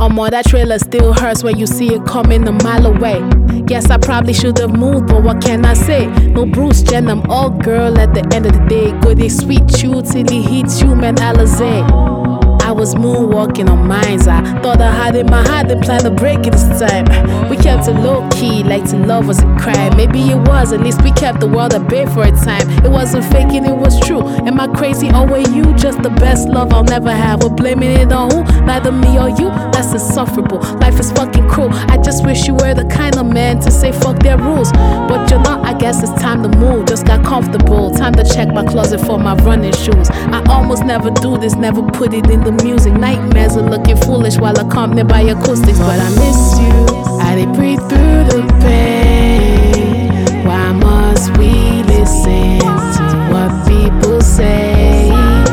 More that trailer still hurts when you see it coming a mile away. Yes, I probably should have moved, but what can I say? No Bruce Jenner, I'm all girl at the end of the day. Good, they sweet you till he hits you, man, Alizé. I was moonwalking on mines. I thought I had in my heart, didn't plan to break it this time. We kept it low key, like to love was a crime. Maybe it was, at least we kept the world at bay for a time. It wasn't faking, it was true. Am I crazy or were you just the best love I'll never have? We're blaming it on who? Neither me or you, that's insufferable. Life is fucking cruel. I just wish you were the kind of man to say fuck their rules. But you're not, I guess it's time to move. Just got comfortable, time to check my closet for my running shoes. I almost never do this, never put it in the music. Nightmares are looking foolish while accompanied by acoustics. But I miss you, I did breathe through the pain. Why must we listen to what people say?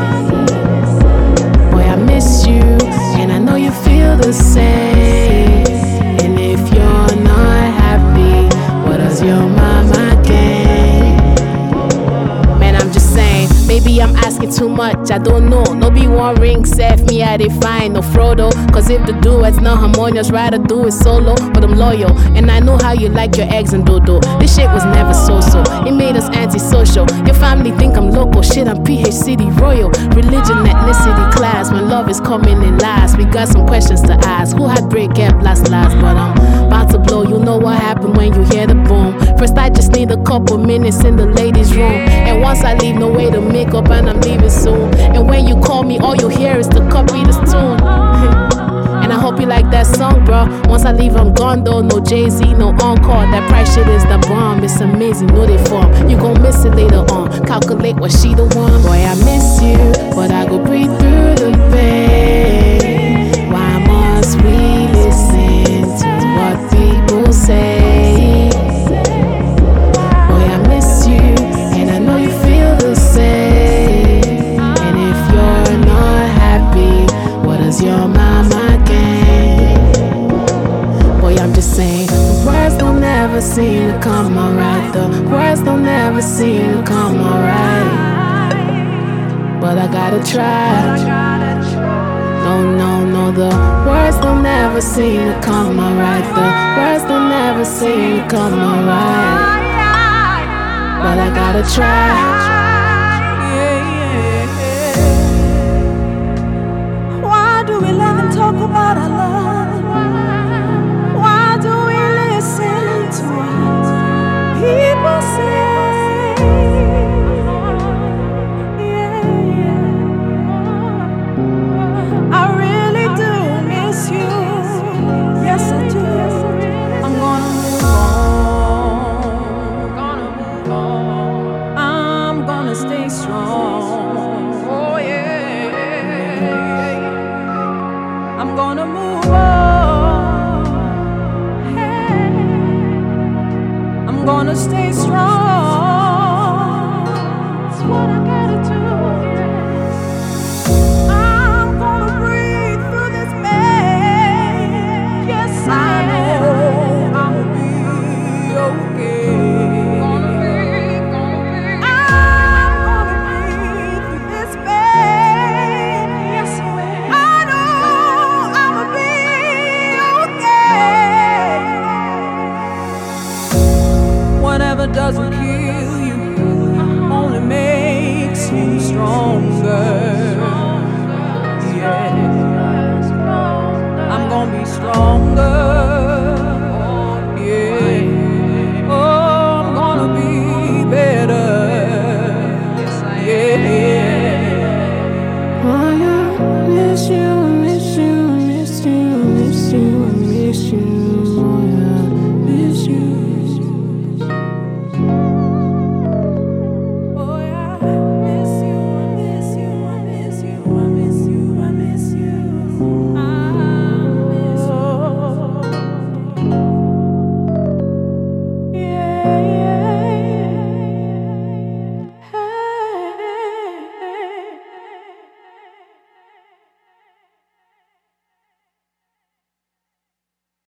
Boy, I miss you, and I know you feel the same. And if you're not happy, what does your mama gain? Man, I'm just saying, maybe I'm asking too much, I don't know. No be one ring, save me, I define no Frodo. Cause if the duet's not harmonious, rather do it solo. But I'm loyal, and I know how you like your eggs and dodo. This shit was never so-so, it made us antisocial. Your family think I'm local, shit, I'm PhD royal. Religion, ethnicity, class, when love is coming in last. We got some questions to ask, who had breakup last? But I'm about to blow, you know what happened when you hear the boom. First I just need a couple minutes in the ladies' room. And once I leave, no way to make up, and I'm leaving soon. And when you call me, all you hear is the copy this tune. And I hope you like that song, bro. Once I leave, I'm gone though. No Jay-Z, no encore. That price shit is the bomb. It's amazing, no they form. You gon' miss it later on. Calculate, was she the one? Boy, I miss you, but I go breathe through the pain. Why must we listen to what people say? Boy, I miss you, and I know you feel the same. And if you're not happy, what does your mama gain? Boy, I'm just saying, the words don't ever seem to come alright. The words don't ever seem to come alright. But I gotta try. No, the words don't ever seem to come alright. The words don't ever seem to come alright. But I gotta try. Why do we let them talk about our love? Why do we listen to what people say? I really do miss you. Yes, I do. I'm gonna move on. I'm gonna stay strong. Oh yeah. I'm gonna move on. Hey. I'm gonna stay strong. That's what I gotta do. I'm gonna breathe through this pain. Yes, I know I'll be okay. Gonna be. I'm gonna breathe through this pain. Yes, I will. I know I'ma be okay. Whatever doesn't kill you only makes you stronger.